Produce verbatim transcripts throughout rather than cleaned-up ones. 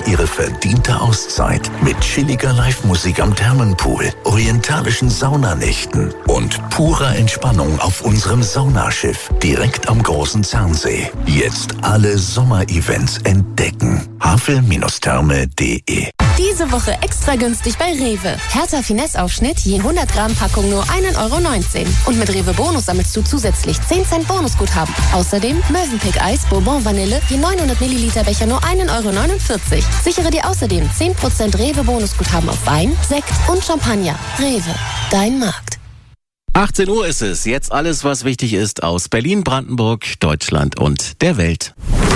sich ihre verdiente Auszeit mit chilliger Live-Musik am Thermenpool, orientalischen Saunanächten und purer Entspannung auf unserem Saunaschiff direkt am großen Zernsee. Jetzt alle Sommerevents entdecken. havel Therme punkt de. Diese Woche extra günstig bei Rewe. Hertha Finesse-Aufschnitt je hundert Gramm Packung nur ein Euro neunzehn. Und mit Rewe Bonus sammelst du zusätzlich zehn Cent Bonusguthaben. Außerdem Mövenpick Eis Bourbon Vanille je neunhundert Milliliter Becher nur ein Euro neunundvierzig. Sichere dir außerdem zehn Prozent Rewe Bonusguthaben auf Wein, Sekt und Champagner. Rewe, dein Markt. achtzehn Uhr ist es. Jetzt alles, was wichtig ist aus Berlin, Brandenburg, Deutschland und der Welt.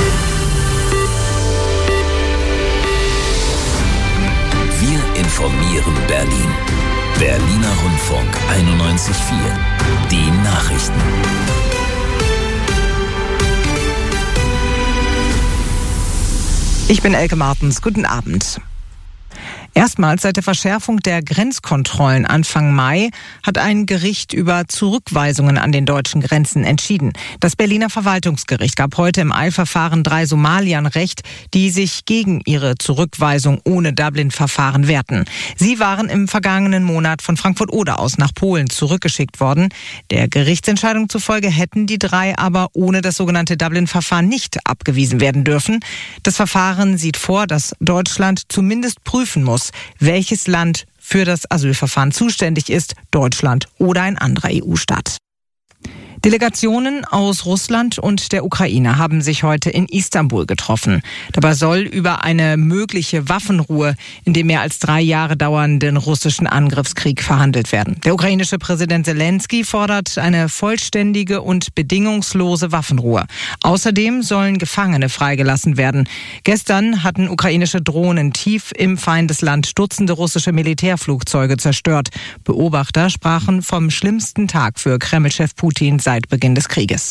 Wir informieren Berlin. Berliner Rundfunk einundneunzig Komma vier. Die Nachrichten. Ich bin Elke Martens. Guten Abend. Erstmals seit der Verschärfung der Grenzkontrollen Anfang Mai hat ein Gericht über Zurückweisungen an den deutschen Grenzen entschieden. Das Berliner Verwaltungsgericht gab heute im Eilverfahren drei Somaliern Recht, die sich gegen ihre Zurückweisung ohne Dublin-Verfahren wehrten. Sie waren im vergangenen Monat von Frankfurt-Oder aus nach Polen zurückgeschickt worden. Der Gerichtsentscheidung zufolge hätten die drei aber ohne das sogenannte Dublin-Verfahren nicht abgewiesen werden dürfen. Das Verfahren sieht vor, dass Deutschland zumindest prüfen muss, welches Land für das Asylverfahren zuständig ist, Deutschland oder ein anderer E U-Staat. Delegationen aus Russland und der Ukraine haben sich heute in Istanbul getroffen. Dabei soll über eine mögliche Waffenruhe in dem mehr als drei Jahre dauernden russischen Angriffskrieg verhandelt werden. Der ukrainische Präsident Zelensky fordert eine vollständige und bedingungslose Waffenruhe. Außerdem sollen Gefangene freigelassen werden. Gestern hatten ukrainische Drohnen tief im Feindesland Dutzende russische Militärflugzeuge zerstört. Beobachter sprachen vom schlimmsten Tag für Kreml-Chef Putin seit Beginn des Krieges.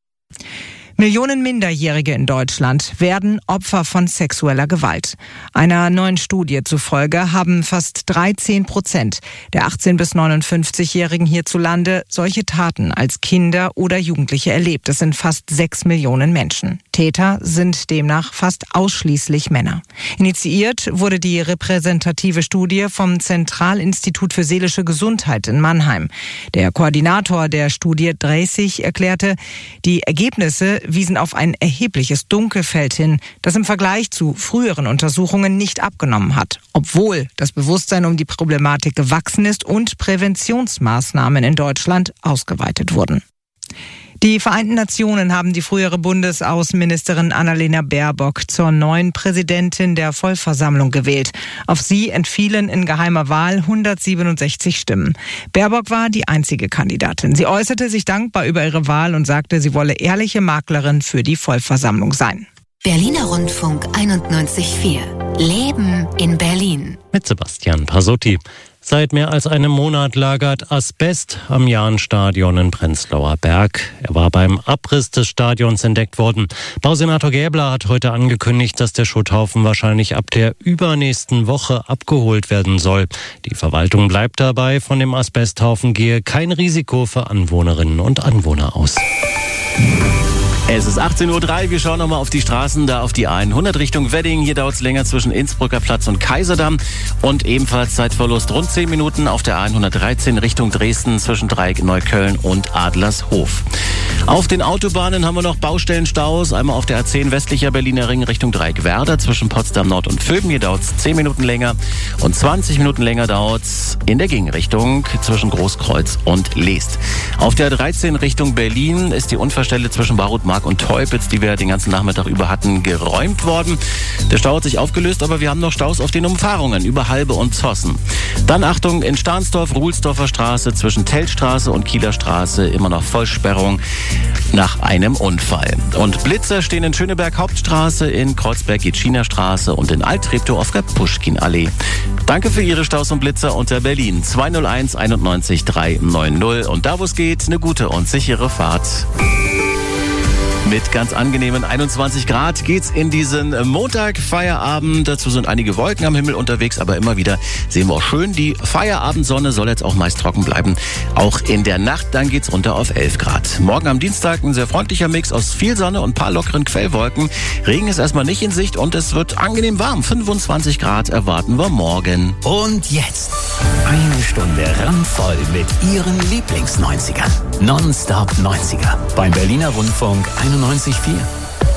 Millionen Minderjährige in Deutschland werden Opfer von sexueller Gewalt. Einer neuen Studie zufolge haben fast dreizehn Prozent der achtzehn- bis neunundfünfzigjährigen hierzulande solche Taten als Kinder oder Jugendliche erlebt. Das sind fast sechs Millionen Menschen. Täter sind demnach fast ausschließlich Männer. Initiiert wurde die repräsentative Studie vom Zentralinstitut für seelische Gesundheit in Mannheim. Der Koordinator der Studie Dreissig erklärte, die Ergebnisse wiesen auf ein erhebliches Dunkelfeld hin, das im Vergleich zu früheren Untersuchungen nicht abgenommen hat, obwohl das Bewusstsein um die Problematik gewachsen ist und Präventionsmaßnahmen in Deutschland ausgeweitet wurden. Die Vereinten Nationen haben die frühere Bundesaußenministerin Annalena Baerbock zur neuen Präsidentin der Vollversammlung gewählt. Auf sie entfielen in geheimer Wahl hundertsiebenundsechzig Stimmen. Baerbock war die einzige Kandidatin. Sie äußerte sich dankbar über ihre Wahl und sagte, sie wolle ehrliche Maklerin für die Vollversammlung sein. Berliner Rundfunk einundneunzig Komma vier. Leben in Berlin. Mit Sebastian Pasotti. Seit mehr als einem Monat lagert Asbest am Jahnstadion in Prenzlauer Berg. Er war beim Abriss des Stadions entdeckt worden. Bausenator Gäbler hat heute angekündigt, dass der Schutthaufen wahrscheinlich ab der übernächsten Woche abgeholt werden soll. Die Verwaltung bleibt dabei, von dem Asbesthaufen gehe kein Risiko für Anwohnerinnen und Anwohner aus. Es ist achtzehn Uhr drei, wir schauen nochmal auf die Straßen, da auf die hundert Richtung Wedding. Hier dauert es länger zwischen Innsbrucker Platz und Kaiserdamm und ebenfalls Zeitverlust rund zehn Minuten auf der hundertdreizehn Richtung Dresden zwischen Dreieck Neukölln und Adlershof. Auf den Autobahnen haben wir noch Baustellenstaus, einmal auf der A zehn westlicher Berliner Ring Richtung Dreieck Werder zwischen Potsdam Nord und Vöben. Hier dauert es zehn Minuten länger und zwanzig Minuten länger dauert es in der Gegenrichtung zwischen Großkreuz und Leest. Auf der dreizehn Richtung Berlin ist die Unfallstelle zwischen Barutmark und Teupitz, die wir den ganzen Nachmittag über hatten, geräumt worden. Der Stau hat sich aufgelöst, aber wir haben noch Staus auf den Umfahrungen über Halbe und Zossen. Dann Achtung in Stahnsdorf, Ruhlsdorfer Straße zwischen Tellstraße und Kieler Straße, immer noch Vollsperrung nach einem Unfall. Und Blitzer stehen in Schöneberg Hauptstraße, in Kreuzberg Gitschiner Straße und in Alt-Treptow auf der Puschkin-Allee. Danke für Ihre Staus und Blitzer unter Berlin zwei null eins einundneunzig drei neun null und da wo es geht, eine gute und sichere Fahrt. Mit ganz angenehmen einundzwanzig Grad geht's in diesen Montag, Feierabend. Dazu sind einige Wolken am Himmel unterwegs, aber immer wieder sehen wir auch schön. Die Feierabendsonne soll jetzt auch meist trocken bleiben. Auch in der Nacht, dann geht's runter auf elf Grad. Morgen am Dienstag ein sehr freundlicher Mix aus viel Sonne und ein paar lockeren Quellwolken. Regen ist erstmal nicht in Sicht und es wird angenehm warm. fünfundzwanzig Grad erwarten wir morgen. Und jetzt eine Stunde randvoll mit Ihren Lieblings-neunzigern. Nonstop neunziger beim Berliner Rundfunk einundneunzig Komma vier.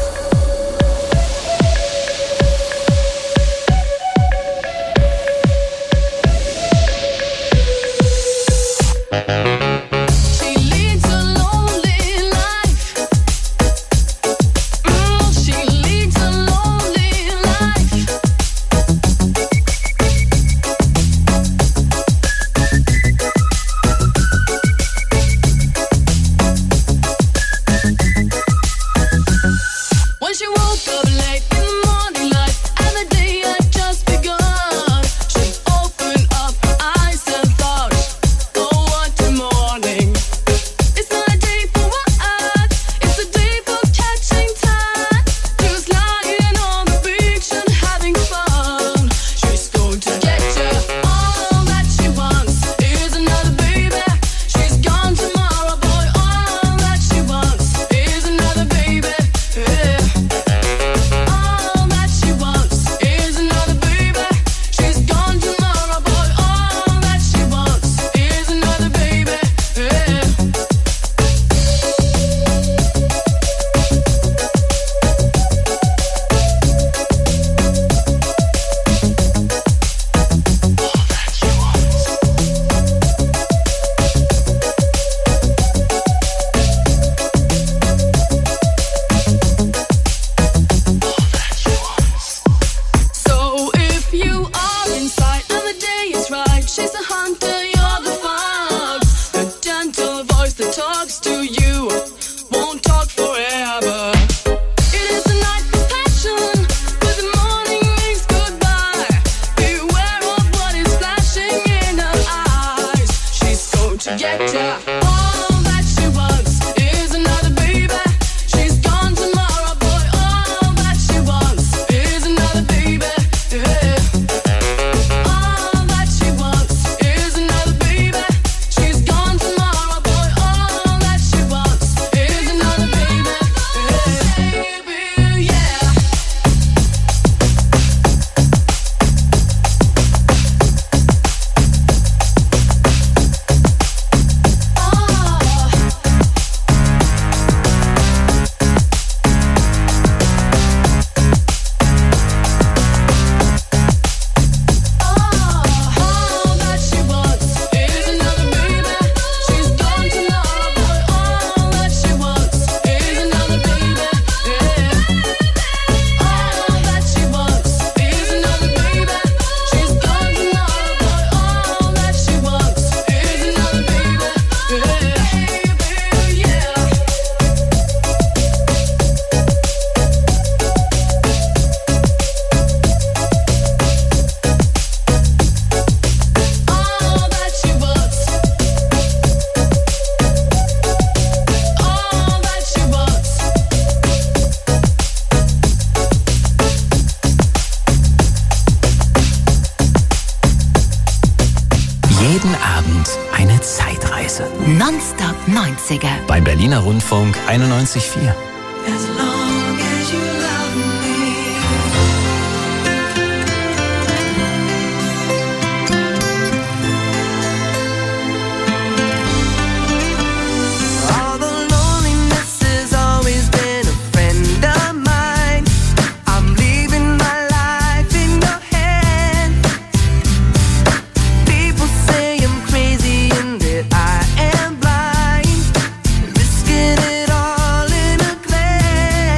Nonstop neunziger. Beim Berliner Rundfunk einundneunzig Komma vier. Risking it all in a glance.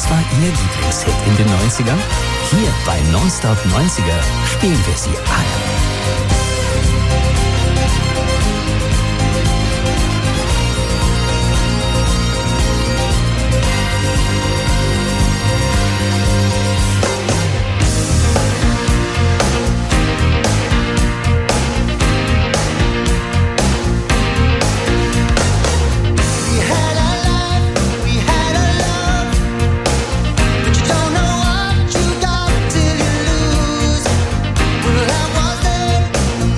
Was war Ihr Lieblingshit in den neunzigern? Hier bei Nonstop neunziger spielen wir sie alle. Don't know what you got till you lose. Well, I was there.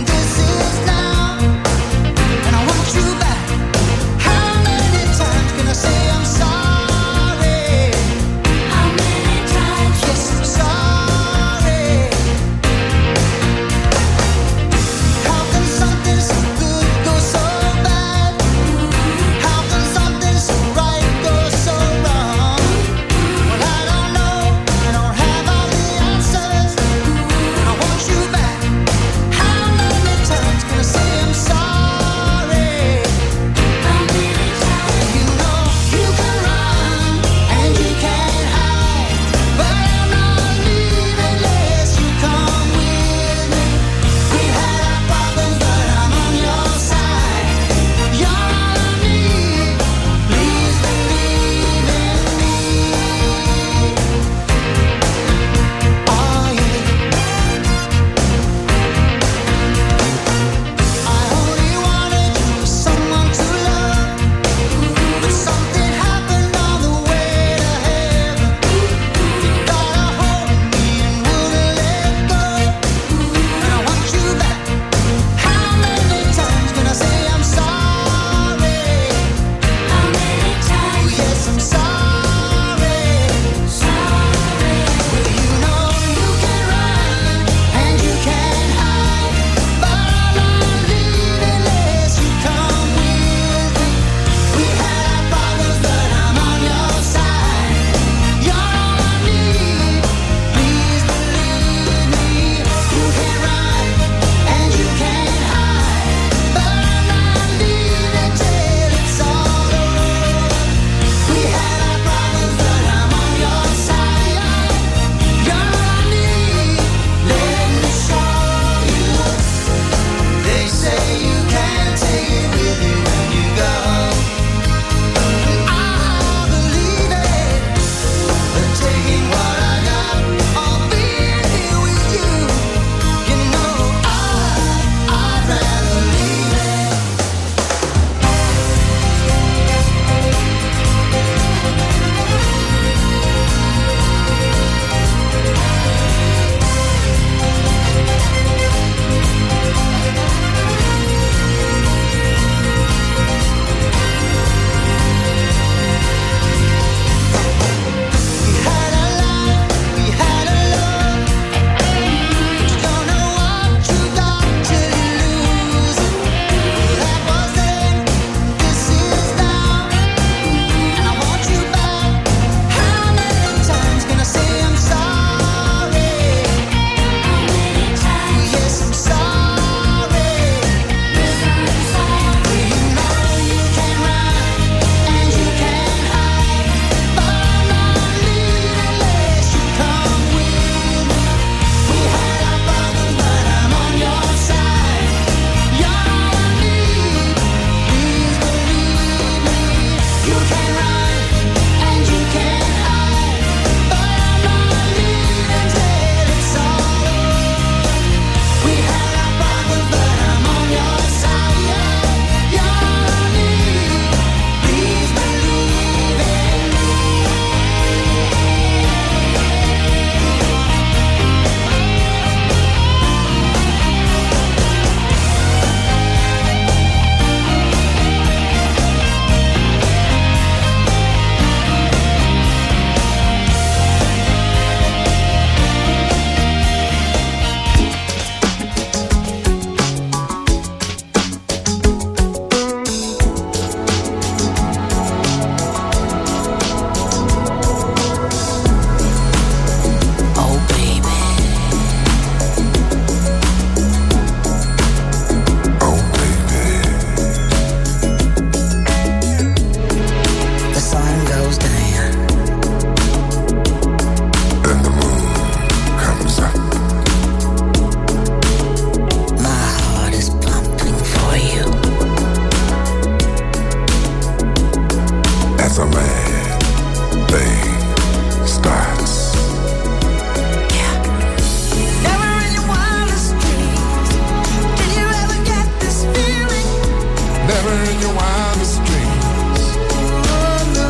as a mad thing starts. Yeah. Never in your wildest dreams did you ever get this feeling. Never in your wildest dreams. Oh no.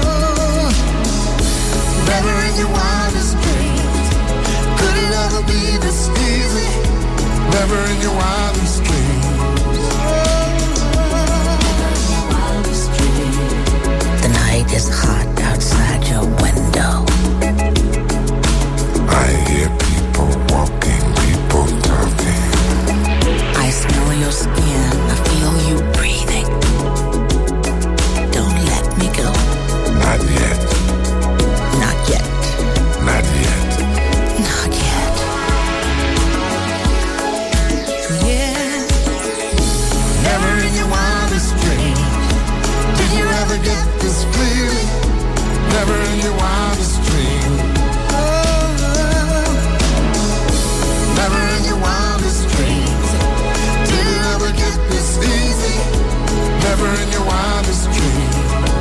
Never in your wildest dreams could it ever be this easy. Never in your wildest dreams. The night is hot outside your window. I hear people walking, people talking. I smell your skin, I feel you breathing. Don't let me go. Not yet. Not yet. Not yet. Not yet. Yeah. Never in your wildest dreams Did you ever get this feeling? Never in your wildest dreams. Oh, Never in your wildest dreams. did you ever get this easy? Never in your wildest dreams.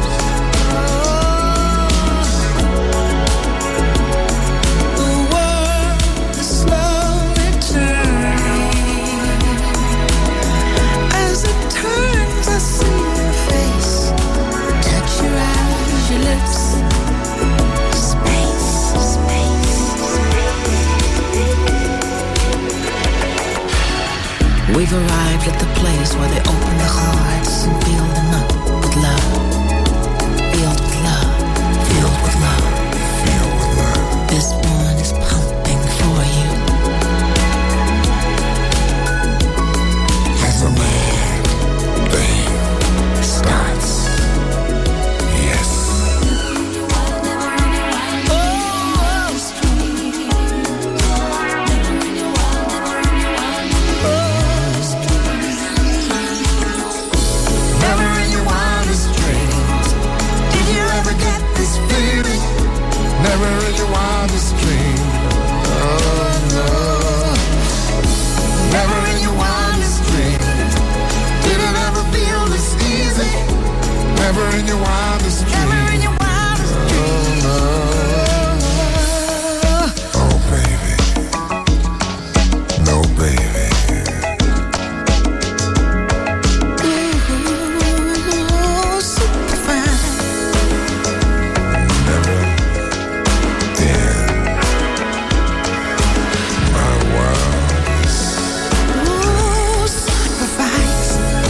The world is slowly turning. As it turns, I see your face. Touch your eyes, your lips. Space, space. We've arrived at the place where they open the hearts and fill them up with love. Filled with love. Filled with love. Feel with love. This one is pumping for you. As a mad thing Starts. yes. Never in your wildest dreams did you ever get this feeling. Never in your wildest dreams. Oh no. Never in your wildest dreams did it ever feel this easy. Never in your wildest Never in dreams. your wildest Oh no. dreams. Oh baby. No baby. Ooh, super fine. Never in my wildest. Ooh, sacrifice.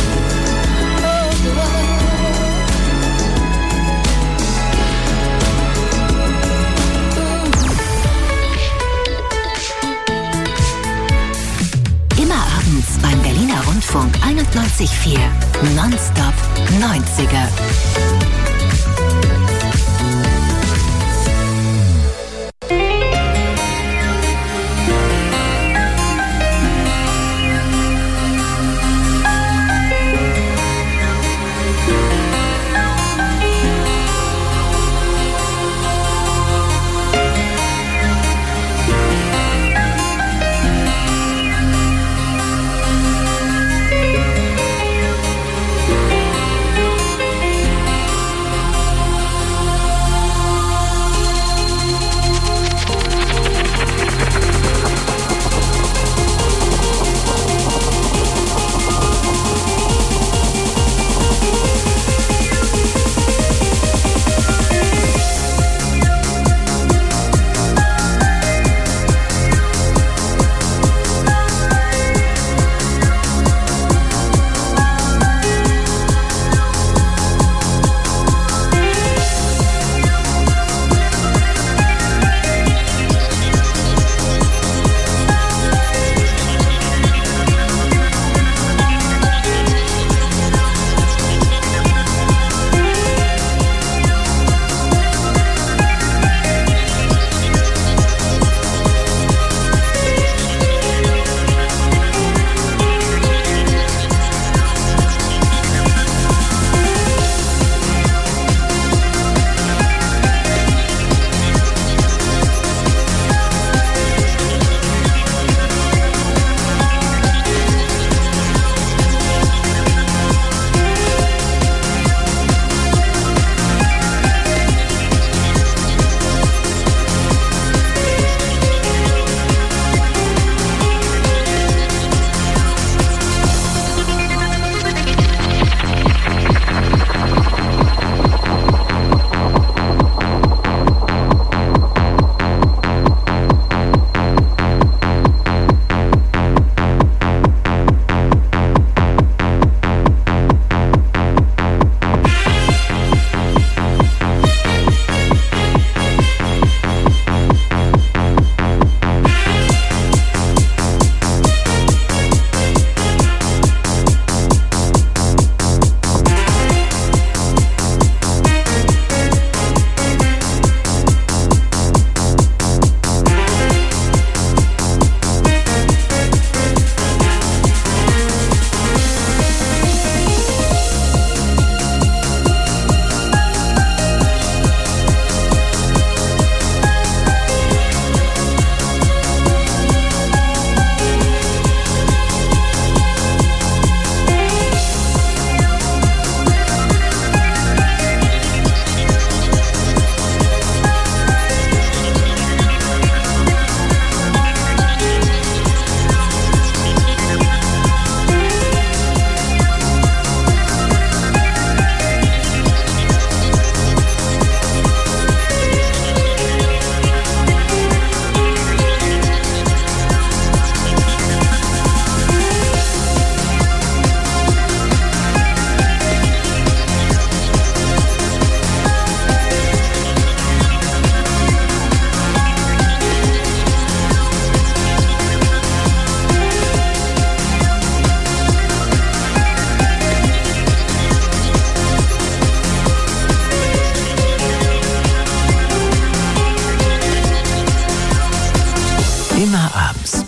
Immer abends beim Berliner Rundfunk einundneunzig Komma vier. Nonstop neunziger.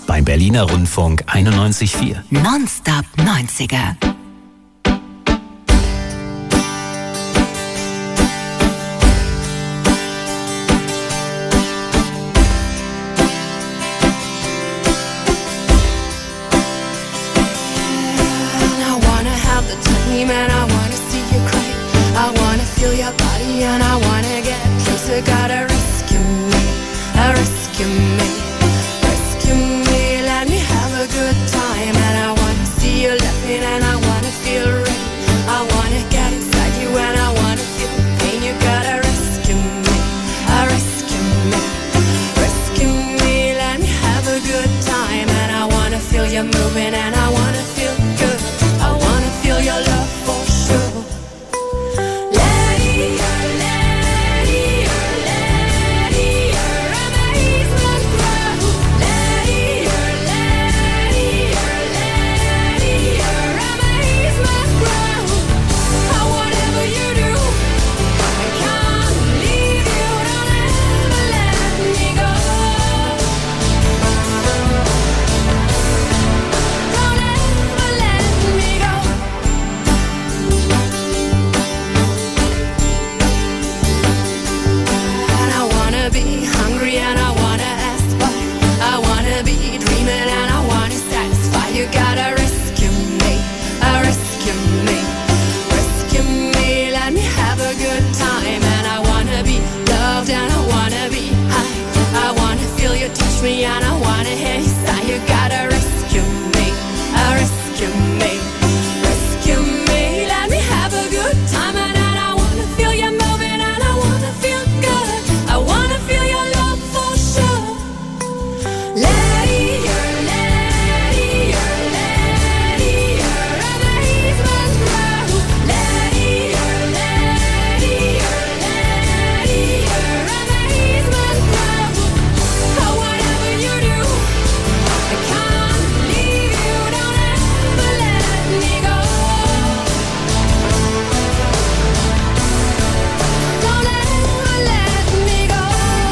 beim Berliner Rundfunk einundneunzig Komma vier. Nonstop neunziger. Man, I wanna see you cry. I wanna feel your body and I wanna get closer. Gotta rescue me, uh, rescue me, rescue me. Let me have a good time. And I wanna see you laughing and I wanna feel rain. I wanna get inside you and I wanna feel pain. You gotta rescue me, uh, rescue me, rescue me. Let me have a good time. And I wanna feel you moving and I wanna feel good. I wanna feel your love. Me and I wanna hear you say you gotta rescue me, uh, rescue me, rescue me. Let me have a good time and then I wanna feel you moving and I wanna feel good. I wanna feel your love for sure. Lady, you're lady, you're lady, your amazement grow. Lady, you're lady, you're lady, your amazement grow. Oh, whatever you do, I can't leave you, don't ever let me go. Don't ever let me go.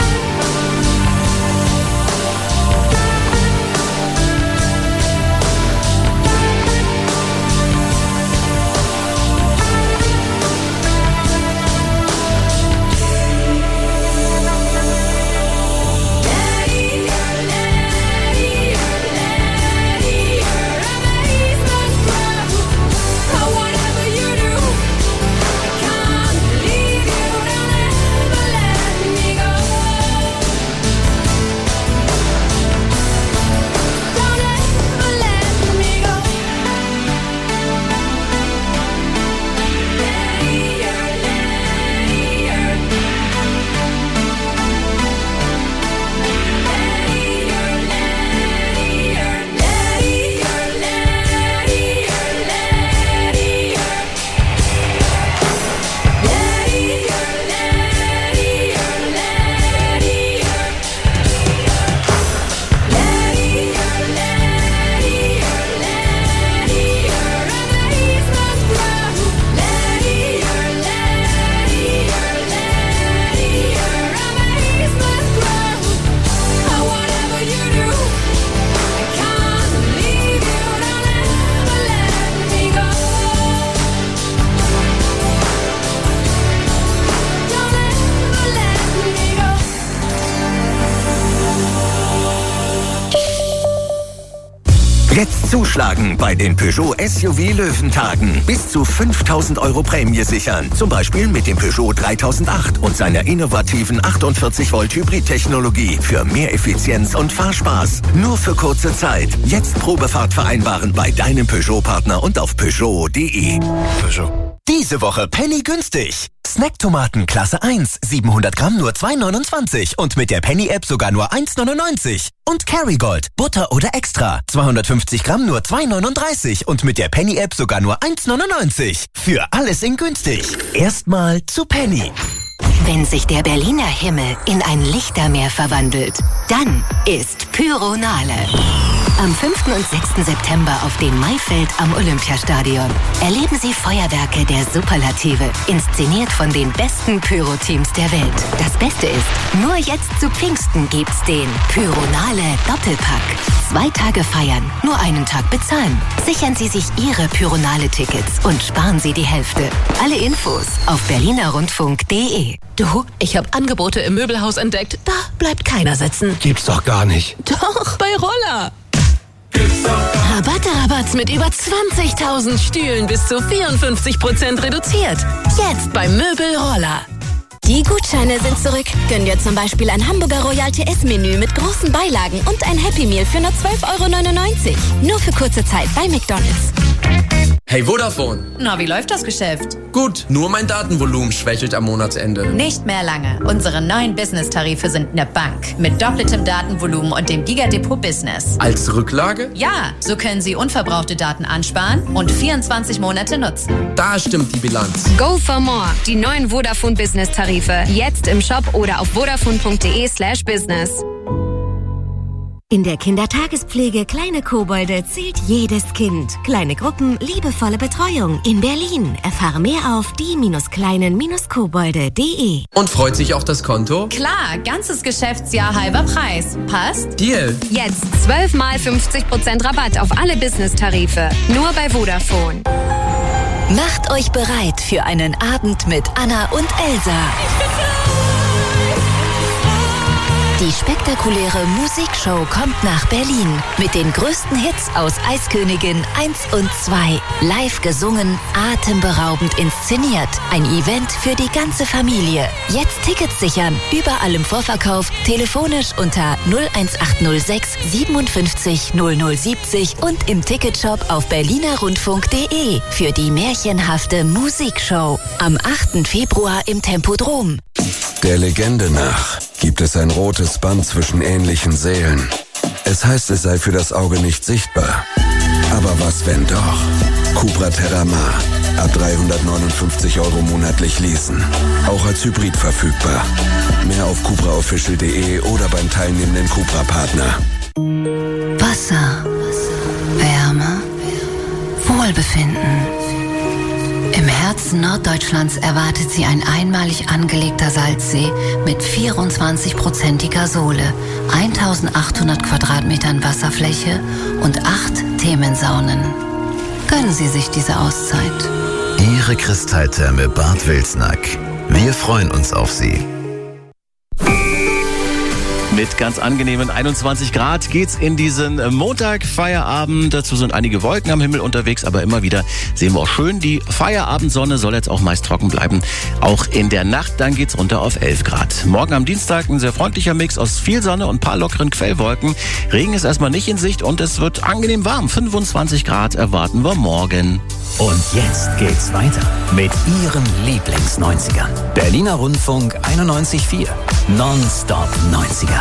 Lady, you're lady, you're lady, your amazement grow. Oh, whatever you do, I can't leave you, don't ever let me go. Don't ever let me go. Lady, you're lady, you're lady, you're lady, you're lady, you're lady, you're lady, you're lady, you're lady, you're lady, you're lady, you're lady, you're lady, your amazement grow. Lady, you're lady, you're lady, your amazement grow. Oh, whatever you do, I can't leave you, don't ever let me go. Don't ever let me go. Jetzt zuschlagen bei den Peugeot S U V Löwentagen. Bis zu fünftausend Euro Prämie sichern. Zum Beispiel mit dem Peugeot dreitausendacht und seiner innovativen achtundvierzig Volt Hybrid-Technologie für mehr Effizienz und Fahrspaß. Nur für kurze Zeit. Jetzt Probefahrt vereinbaren bei deinem Peugeot-Partner und auf Peugeot punkt de. Peugeot. Diese Woche Penny günstig. Snacktomaten Klasse eins, siebenhundert Gramm nur zwei neunundzwanzig und mit der Penny-App sogar nur eins neunundneunzig. Und Kerrygold, Butter oder Extra, zweihundertfünfzig Gramm nur zwei neununddreißig und mit der Penny-App sogar nur eins neunundneunzig. Für alles in günstig. Erstmal zu Penny. Wenn sich der Berliner Himmel in ein Lichtermeer verwandelt, dann ist Pyronale. Am fünften und sechsten September auf dem Maifeld am Olympiastadion. Erleben Sie Feuerwerke der Superlative, inszeniert von den besten Pyro-Teams der Welt. Das Beste ist, nur jetzt zu Pfingsten gibt's den Pyronale Doppelpack. Zwei Tage feiern, nur einen Tag bezahlen. Sichern Sie sich Ihre Pyronale-Tickets und sparen Sie die Hälfte. Alle Infos auf berliner rundfunk punkt de. Du, ich habe Angebote im Möbelhaus entdeckt. Da bleibt keiner sitzen. Gibt's doch gar nicht. Doch, bei Roller. Rabatte, Rabatt mit über zwanzigtausend Stühlen bis zu vierundfünfzig Prozent reduziert. Jetzt beim Möbel Roller. Die Gutscheine sind zurück. Gönn dir zum Beispiel ein Hamburger Royal T S-Menü mit großen Beilagen und ein Happy Meal für nur zwölf Euro neunundneunzig. Nur für kurze Zeit bei McDonald's. Hey Vodafone. Na, wie läuft das Geschäft? Gut, nur mein Datenvolumen schwächelt am Monatsende. Nicht mehr lange. Unsere neuen Business-Tarife sind eine Bank. Mit doppeltem Datenvolumen und dem Gigadepot Business. Als Rücklage? Ja, so können Sie unverbrauchte Daten ansparen und vierundzwanzig Monate nutzen. Da stimmt die Bilanz. Go for more. Die neuen Vodafone Business-Tarife. Jetzt im Shop oder auf vodafone punkt de slash business. In der Kindertagespflege Kleine Kobolde zählt jedes Kind. Kleine Gruppen, liebevolle Betreuung in Berlin. Erfahre mehr auf die-kleinen-kobolde punkt de. Und freut sich auch das Konto? Klar, ganzes Geschäftsjahr halber Preis. Passt? Deal. Jetzt zwölf mal fünfzig Prozent Rabatt auf alle Business-Tarife. Nur bei Vodafone. Macht euch bereit für einen Abend mit Anna und Elsa. Die spektakuläre Musikshow kommt nach Berlin mit den größten Hits aus Eiskönigin eins und zwei. Live gesungen, atemberaubend inszeniert. Ein Event für die ganze Familie. Jetzt Tickets sichern. Überall im Vorverkauf, telefonisch unter null eins acht null sechs siebenundfünfzig null null siebzig und im Ticketshop auf berliner rundfunk punkt de für die märchenhafte Musikshow. Am achten Februar im Tempodrom. Der Legende nach gibt es ein rotes Band zwischen ähnlichen Seelen. Es heißt, es sei für das Auge nicht sichtbar. Aber was, wenn doch? Cupra Terramar. Ab dreihundertneunundfünfzig Euro monatlich leasen. Auch als Hybrid verfügbar. Mehr auf cupra official punkt de oder beim teilnehmenden Cupra-Partner. Wasser, Wärme, Wohlbefinden. Im Herzen Norddeutschlands erwartet Sie ein einmalig angelegter Salzsee mit vierundzwanzig-prozentiger Sohle, eintausendachthundert Quadratmetern Wasserfläche und acht Themensaunen. Gönnen Sie sich diese Auszeit. Ihre Kristalltherme Bad Wilsnack. Wir freuen uns auf Sie. Mit ganz angenehmen einundzwanzig Grad geht's in diesen Montag, Feierabend. Dazu sind einige Wolken am Himmel unterwegs, aber immer wieder sehen wir auch schön. Die Feierabendsonne soll jetzt auch meist trocken bleiben. Auch in der Nacht, dann geht's runter auf elf Grad. Morgen am Dienstag ein sehr freundlicher Mix aus viel Sonne und ein paar lockeren Quellwolken. Regen ist erstmal nicht in Sicht und es wird angenehm warm. fünfundzwanzig Grad erwarten wir morgen. Und jetzt geht's weiter mit Ihren Lieblings-neunzigern. Berliner Rundfunk einundneunzig Komma vier. Nonstop neunziger.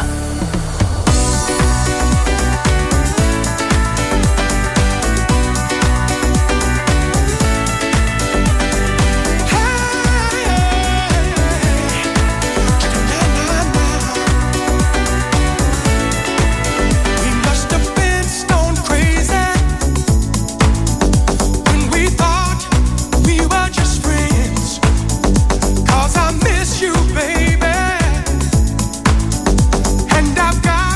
Cause I miss you, baby. And I've got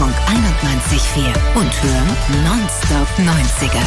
Rundfunk einundneunzig Komma vier und hören Nonstop neunziger.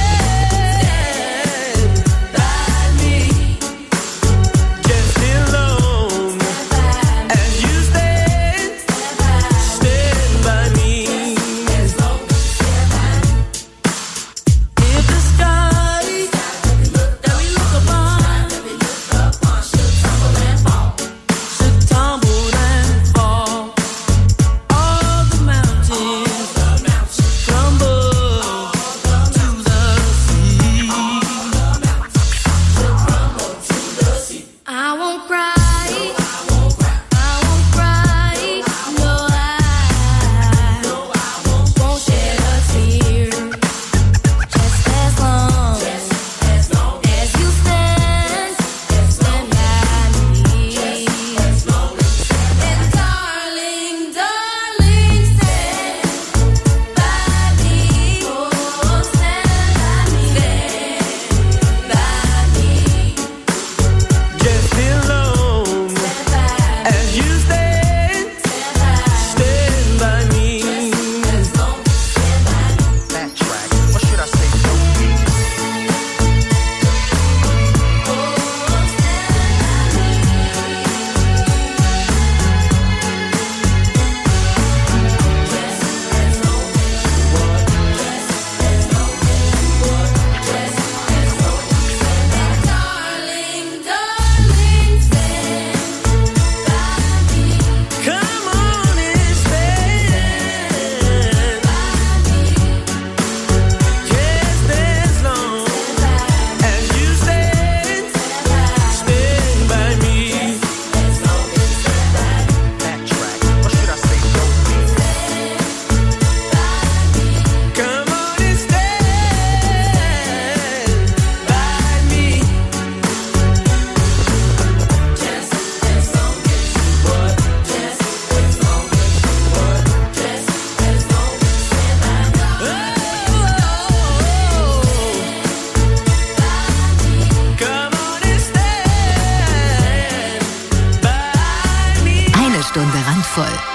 Just in love.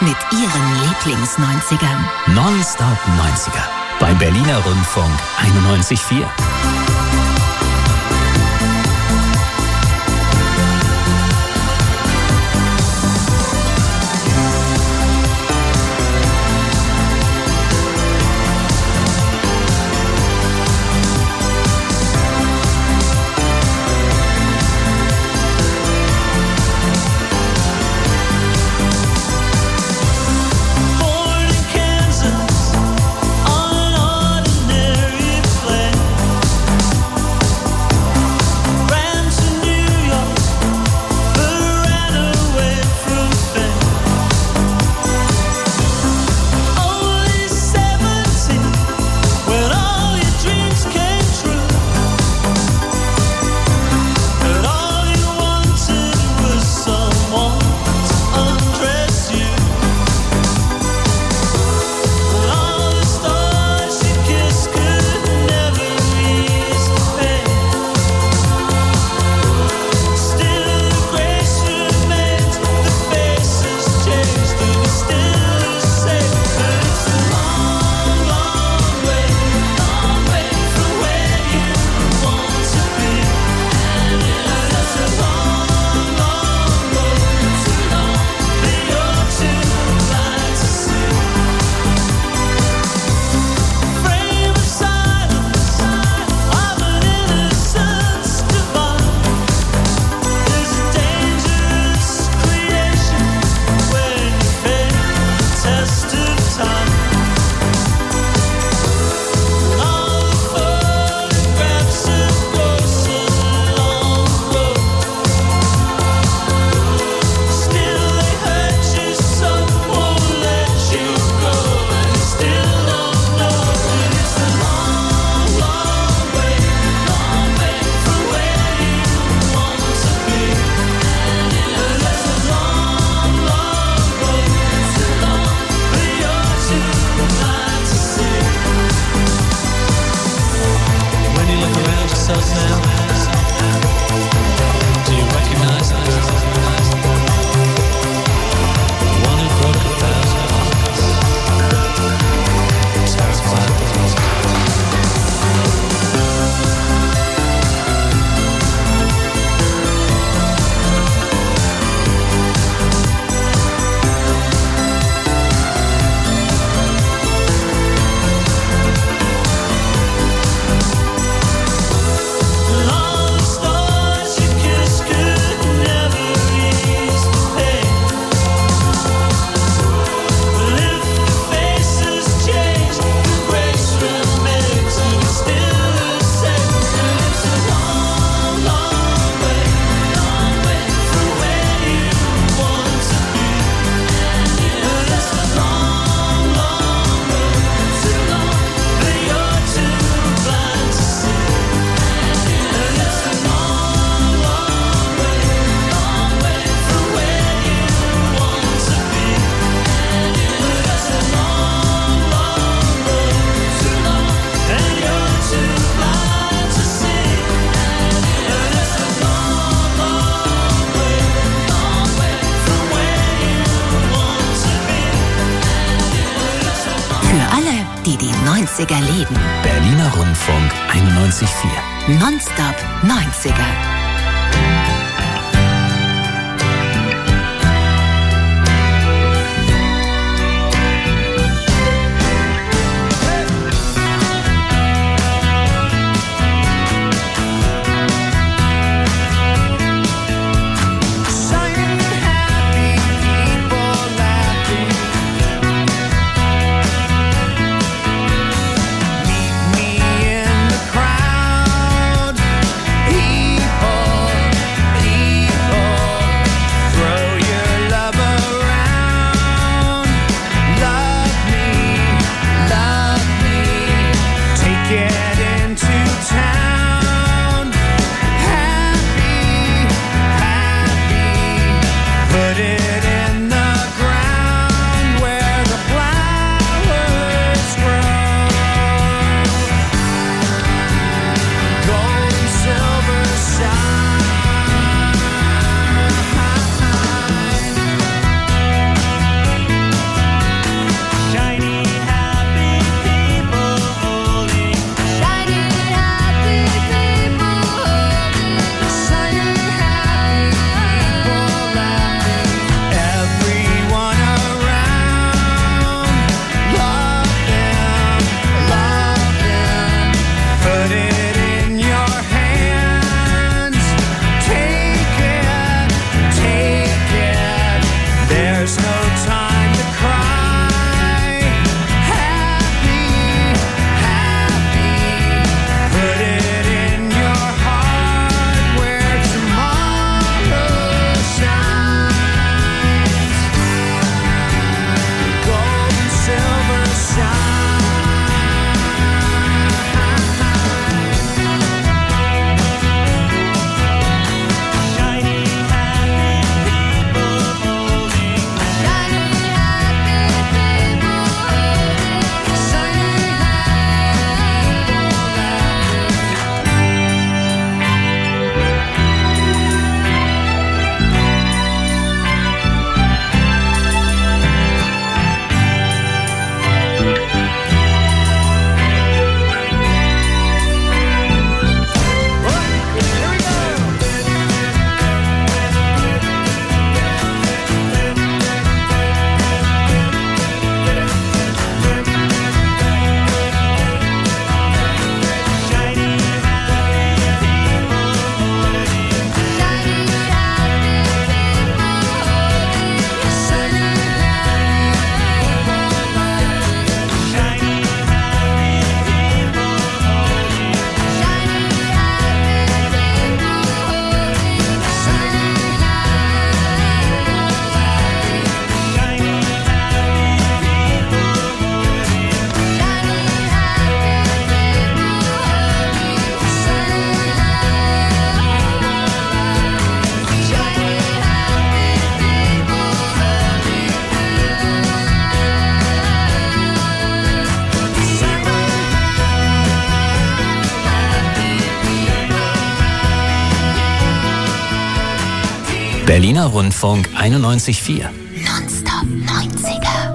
mit ihren Lieblings-neunzigern. Nonstop neunziger beim Berliner Rundfunk einundneunzig Komma vier. neunziger leben. Berliner Rundfunk einundneunzig Komma vier. Nonstop neunziger. Meet me in the crowd, people Berliner Rundfunk einundneunzig Komma vier. Nonstop neunziger.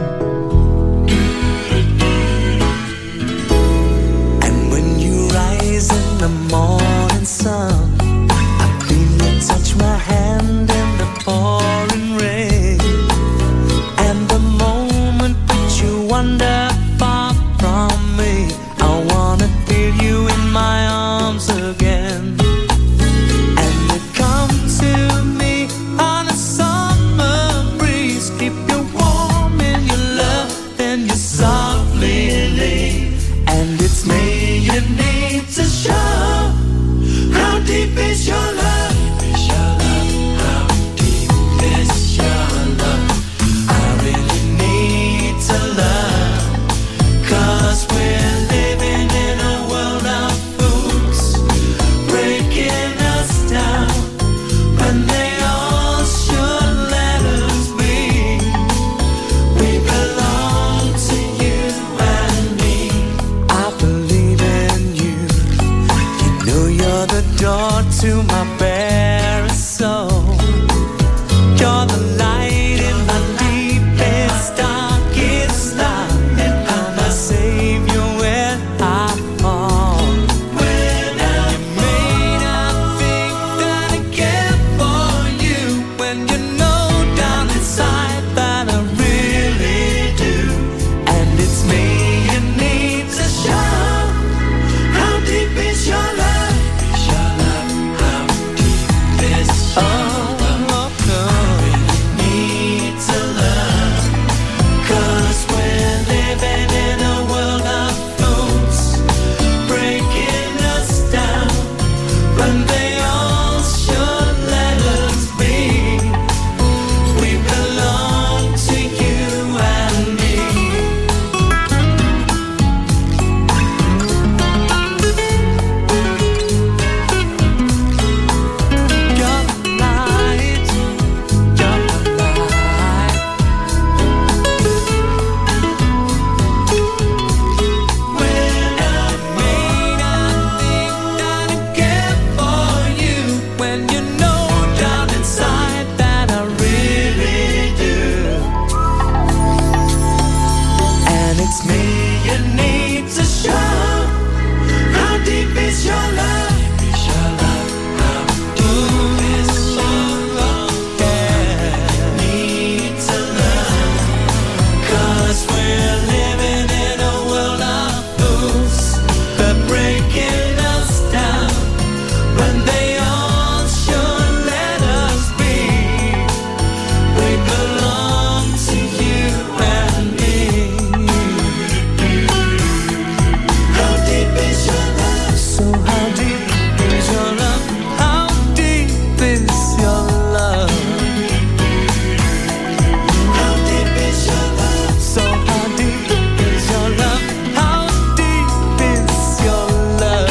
And when you rise in the morning sun, I feel you touch my hand in the pouring rain. And the moment that you wander far from me, I wanna feel you in my arms again. And you come to me on a summer breeze, keep you warm in your love, then you softly leave. And it's me you need to show. How deep is your love? How deep is your love? I really need to love, 'cause we're living in a world of fools, breaking us down when they all should let us be. We belong to you and me. I believe in you. You know you're the door to my bare soul. You're the light in my deepest, darkest night. I'm my savior when I fall. When I may not think that I care for you, when you know down inside that I really do. And it's me you need to show. How deep is your love? How deep is your love? I really need to love, 'cause we're living in a world of fools, breaking us down when they all should let us be. We belong to you and me. You're the light, you're the light. When I may not think that I care for you, when you know down inside that I really do. And it's me you need to show. How deep is your love? How deep is your love? Yeah. Need to love, 'cause we're living in a world of fools. They're breaking us down when they all should let us be. We belong to you and me. How deep is your love? So how deep is your love? How deep is your love? How deep is your love? So how deep is your love? How deep is your love?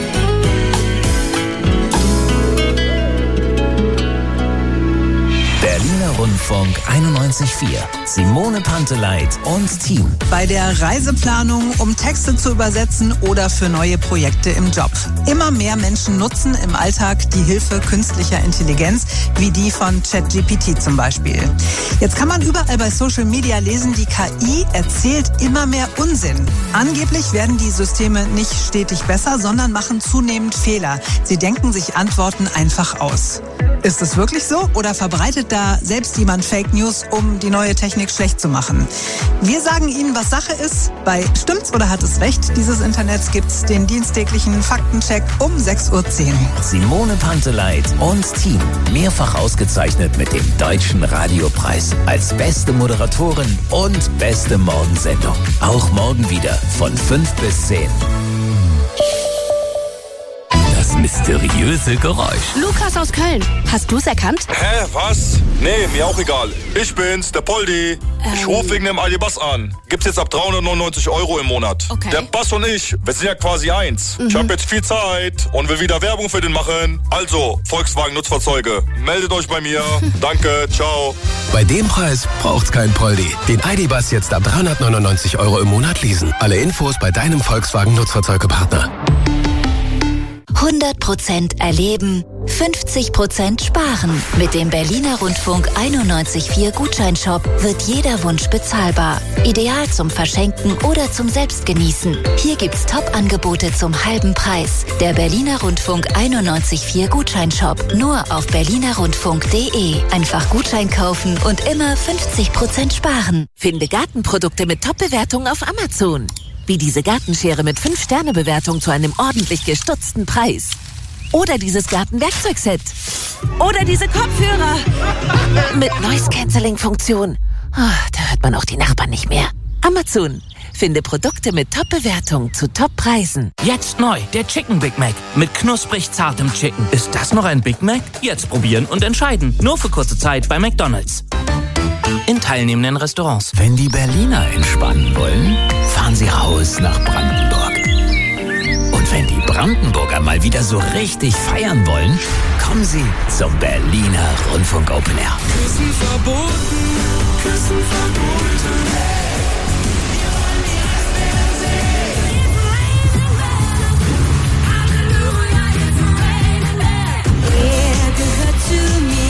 Berliner Rundfunk einundneunzig Komma vier. Simone Panteleit und Team. Bei der Reiseplanung, um Texte zu übersetzen oder für neue Projekte im Job. Immer mehr Menschen nutzen im Alltag die Hilfe künstlicher Intelligenz, wie die von ChatGPT zum Beispiel. Jetzt kann man überall bei Social Media lesen, die K I erzählt immer mehr Unsinn. Angeblich werden die Systeme nicht stetig besser, sondern machen zunehmend Fehler. Sie denken sich Antworten einfach aus. Ist es wirklich so oder verbreitet da selbst jemand Fake News, um die neue Technik schlecht zu machen? Wir sagen Ihnen, was Sache ist. Bei Stimmt's oder hat es recht dieses Internets gibt's den dienstäglichen Faktencheck um sechs Uhr zehn. Simone Panteleit und Team. Mehrfach ausgezeichnet mit dem Deutschen Radiopreis als beste Moderatorin und beste Morgensendung. Auch morgen wieder von fünf bis zehn. Das mysteriöse Geräusch. Lukas aus Köln. Hast du's erkannt? Hä, was? Nee, mir auch egal. Ich bin's, der Poldi. Ich Ähm. rufe wegen dem Aldi Bass an. Gibt's jetzt ab dreihundertneunundneunzig Euro im Monat. Okay. Der Bass und ich, wir sind ja quasi eins. Mhm. Ich habe jetzt viel Zeit und will wieder Werbung für den machen. Also, Volkswagen Nutzfahrzeuge, meldet euch bei mir. Danke, ciao. Bei dem Preis braucht's kein Poldi. Den Aldi Bass jetzt ab dreihundertneunundneunzig Euro im Monat leasen. Alle Infos bei deinem Volkswagen Nutzfahrzeugepartner. hundert Prozent erleben, fünfzig Prozent sparen. Mit dem Berliner Rundfunk einundneunzig Komma vier Gutscheinshop wird jeder Wunsch bezahlbar. Ideal zum Verschenken oder zum Selbstgenießen. Hier gibt's Top-Angebote zum halben Preis. Der Berliner Rundfunk einundneunzig Komma vier Gutscheinshop. Nur auf berliner rundfunk punkt de. Einfach Gutschein kaufen und immer fünfzig Prozent sparen. Finde Gartenprodukte mit Top-Bewertungen auf Amazon. Wie diese Gartenschere mit fünf Sterne Bewertung zu einem ordentlich gestutzten Preis. Oder dieses Gartenwerkzeugset. Oder diese Kopfhörer mit Noise-Canceling-Funktion. Oh, da hört man auch die Nachbarn nicht mehr. Amazon. Finde Produkte mit Top-Bewertung zu Top-Preisen. Jetzt neu, der Chicken Big Mac. Mit knusprig zartem Chicken. Ist das noch ein Big Mac? Jetzt probieren und entscheiden. Nur für kurze Zeit bei McDonald's. In teilnehmenden Restaurants. Wenn die Berliner entspannen wollen, fahren sie raus nach Brandenburg. Und wenn die Brandenburger mal wieder so richtig feiern wollen, kommen sie zum Berliner Rundfunk Open Air. Küssen verboten, Küssen verboten. Er gehört zu mir.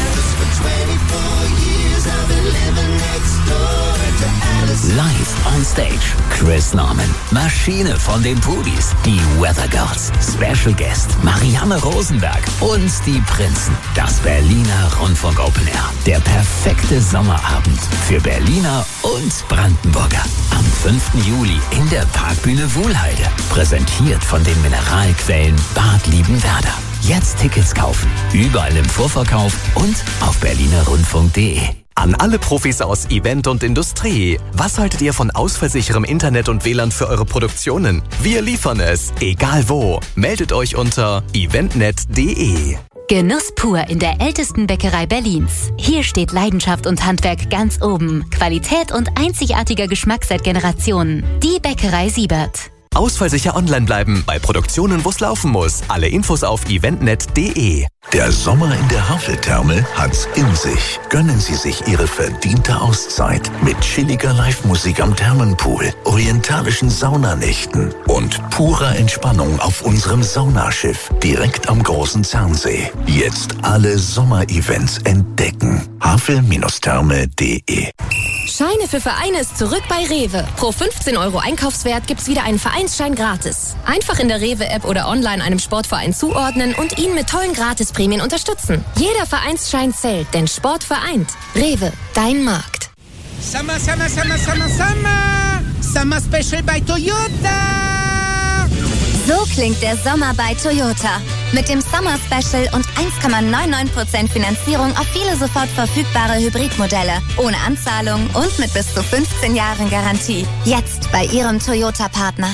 Live on Stage, Chris Norman, Maschine von den Pudis, die Weather Girls, Special Guest Marianne Rosenberg und die Prinzen. Das Berliner Rundfunk Open Air. Der perfekte Sommerabend für Berliner und Brandenburger. Am fünften Juli in der Parkbühne Wuhlheide. Präsentiert von den Mineralquellen Bad Liebenwerda. Jetzt Tickets kaufen. Überall im Vorverkauf und auf berliner rundfunk punkt de. An alle Profis aus Event und Industrie. Was haltet ihr von ausfallsicherem Internet und W L A N für eure Produktionen? Wir liefern es, egal wo. Meldet euch unter eventnet punkt de. Genuss pur in der ältesten Bäckerei Berlins. Hier steht Leidenschaft und Handwerk ganz oben. Qualität und einzigartiger Geschmack seit Generationen. Die Bäckerei Siebert. Ausfallsicher online bleiben bei Produktionen, wo es laufen muss. Alle Infos auf eventnet punkt de. Der Sommer in der Haveltherme hat's in sich. Gönnen Sie sich Ihre verdiente Auszeit mit chilliger Live-Musik am Thermenpool, orientalischen Saunanächten und purer Entspannung auf unserem Saunaschiff direkt am großen Zernsee. Jetzt alle Sommerevents entdecken. havel Therme punkt de. Scheine für Vereine ist zurück bei Rewe. Pro fünfzehn Euro Einkaufswert gibt's wieder einen Vereinsschein gratis. Einfach in der Rewe-App oder online einem Sportverein zuordnen und ihn mit tollen Gratisprämien unterstützen. Jeder Vereinsschein zählt, denn Sport vereint. Rewe, dein Markt. Summer, Summer, Summer, Summer, Summer. Summer Special bei Toyota. So klingt der Sommer bei Toyota. Mit dem Summer Special und eins Komma neunundneunzig Prozent Finanzierung auf viele sofort verfügbare Hybridmodelle. Ohne Anzahlung und mit bis zu fünfzehn Jahren Garantie. Jetzt bei Ihrem Toyota-Partner.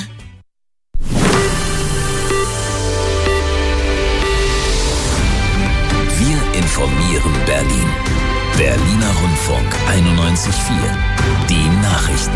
Wir informieren Berlin. Berliner Rundfunk einundneunzig Komma vier. Die Nachrichten.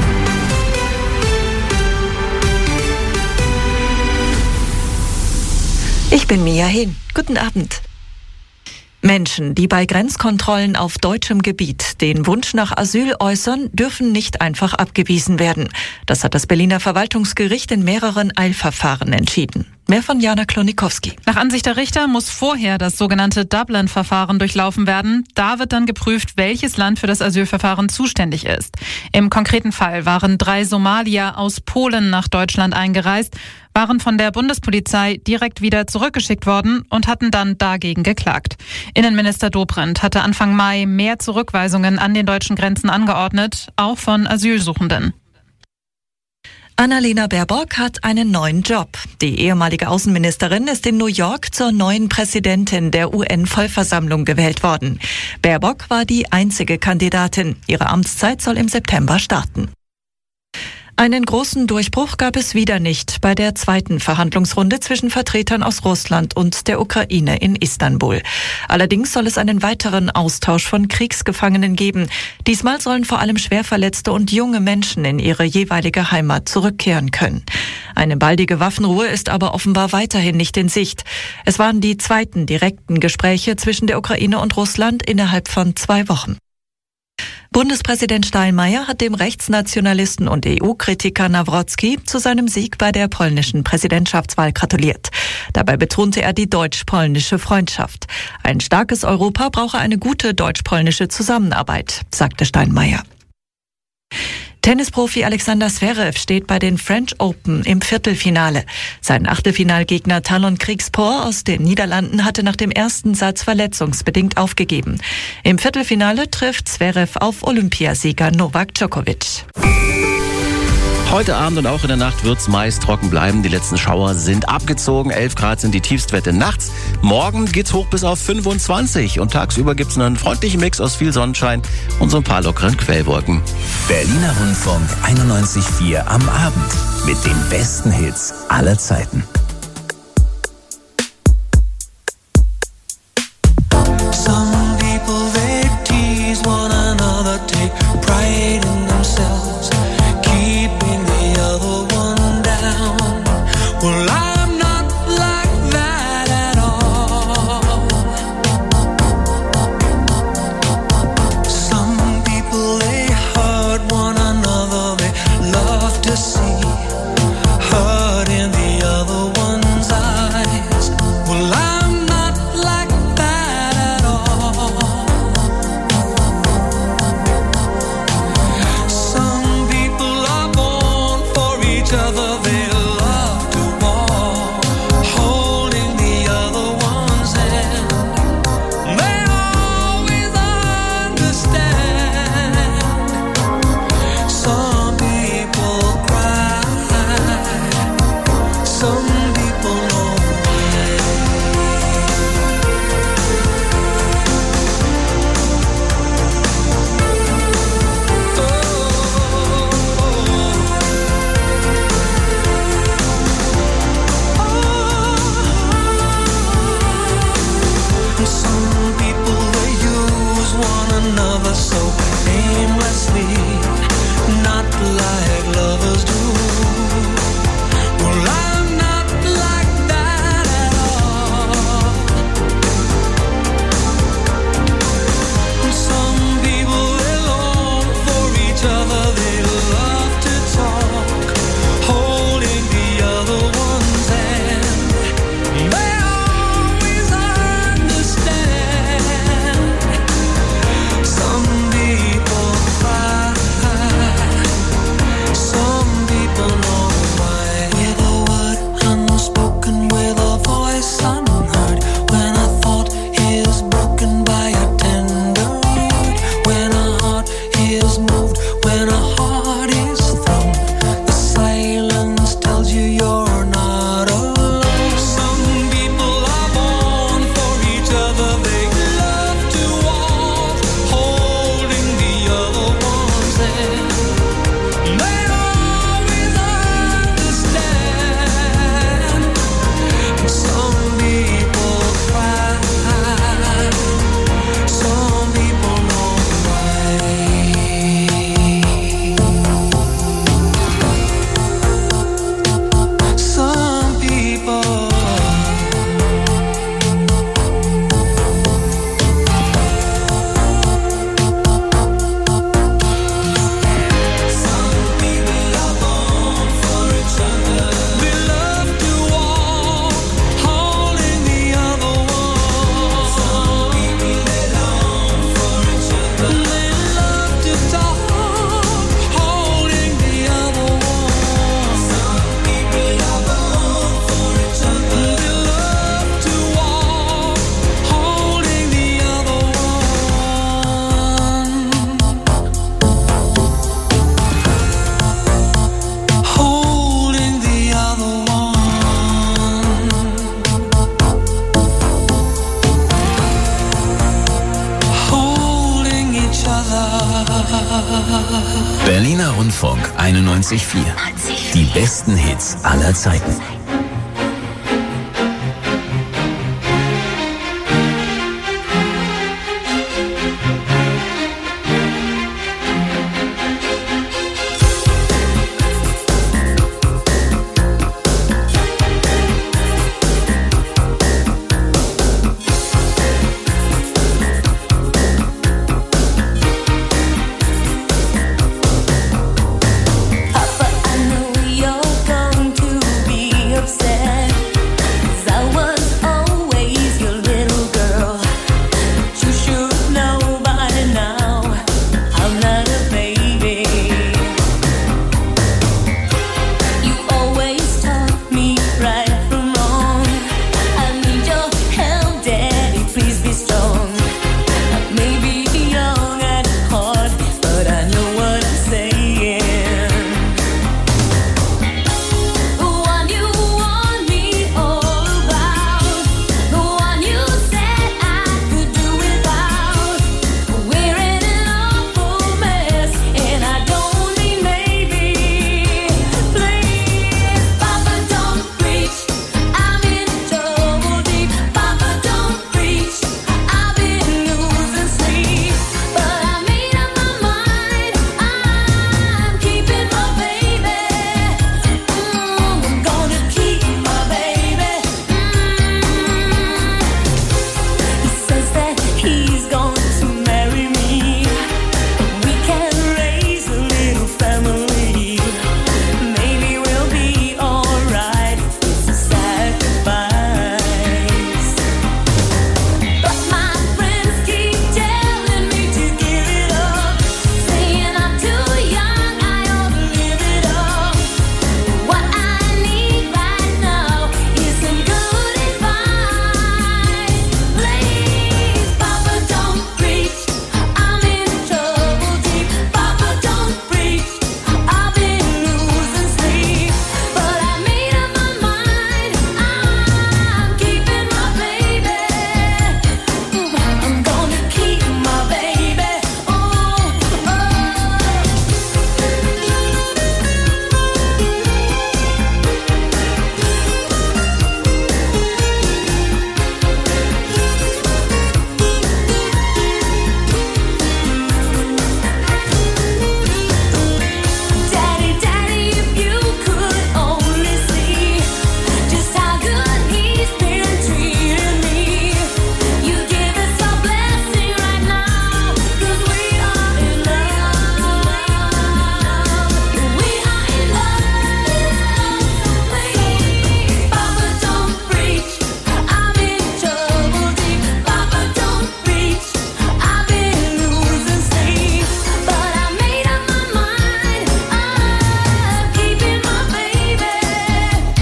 Ich bin Mia Hehn. Guten Abend. Menschen, die bei Grenzkontrollen auf deutschem Gebiet den Wunsch nach Asyl äußern, dürfen nicht einfach abgewiesen werden. Das hat das Berliner Verwaltungsgericht in mehreren Eilverfahren entschieden. Mehr von Jana Klonikowski. Nach Ansicht der Richter muss vorher das sogenannte Dublin-Verfahren durchlaufen werden. Da wird dann geprüft, welches Land für das Asylverfahren zuständig ist. Im konkreten Fall waren drei Somalier aus Polen nach Deutschland eingereist, waren von der Bundespolizei direkt wieder zurückgeschickt worden und hatten dann dagegen geklagt. Innenminister Dobrindt hatte Anfang Mai mehr Zurückweisungen an den deutschen Grenzen angeordnet, auch von Asylsuchenden. Annalena Baerbock hat einen neuen Job. Die ehemalige Außenministerin ist in New York zur neuen Präsidentin der U N-Vollversammlung gewählt worden. Baerbock war die einzige Kandidatin. Ihre Amtszeit soll im September starten. Einen großen Durchbruch gab es wieder nicht bei der zweiten Verhandlungsrunde zwischen Vertretern aus Russland und der Ukraine in Istanbul. Allerdings soll es einen weiteren Austausch von Kriegsgefangenen geben. Diesmal sollen vor allem Schwerverletzte und junge Menschen in ihre jeweilige Heimat zurückkehren können. Eine baldige Waffenruhe ist aber offenbar weiterhin nicht in Sicht. Es waren die zweiten direkten Gespräche zwischen der Ukraine und Russland innerhalb von zwei Wochen. Bundespräsident Steinmeier hat dem Rechtsnationalisten und E U-Kritiker Nawrocki zu seinem Sieg bei der polnischen Präsidentschaftswahl gratuliert. Dabei betonte er die deutsch-polnische Freundschaft. Ein starkes Europa brauche eine gute deutsch-polnische Zusammenarbeit, sagte Steinmeier. Tennisprofi Alexander Zverev steht bei den French Open im Viertelfinale. Sein Achtelfinalgegner Talon Kriegspor aus den Niederlanden hatte nach dem ersten Satz verletzungsbedingt aufgegeben. Im Viertelfinale trifft Zverev auf Olympiasieger Novak Djokovic. Heute Abend und auch in der Nacht wird es meist trocken bleiben. Die letzten Schauer sind abgezogen. elf Grad sind die Tiefstwerte nachts. Morgen geht's hoch bis auf fünfundzwanzig. Und tagsüber gibt's einen freundlichen Mix aus viel Sonnenschein und so ein paar lockeren Quellwolken. Berliner Rundfunk einundneunzig Komma vier am Abend mit den besten Hits aller Zeiten. Some people they tease one another, take pride in themselves, keeping the other one down. Well, I'm not like that at all. Some people they hurt one another, they love to see hurt in the other one's eyes. Well, I'm not like that at all. Some people are born for each other, they love to walk, holding the other one's hand. They always understand. Some people cry, some people know some people they use one another so aimlessly, not like lovers do. Well, I'm not like that at all. Some people they long for each other, they love to talk, holding the other one's hand. They always understand. Some people cry, some people know why. With a word unspoken, with a voice unheard, when a thought is broken by a tender word, when a heart is moved, when a heart is thrown, the silence tells you you're not alone. Some people are born for each other, they love to walk, holding the other one's hand. They always understand. Some people cry, some people know why. Some people Some people are born for each other. They love to walk, holding the other one. Some people they long for each other. They love to talk, holding the other one. Some people are born for each other. They love to walk, holding the other one. Holding the other one. Holding each other. Berliner Rundfunk einundneunzig Komma vier. Die besten Hits aller Zeiten.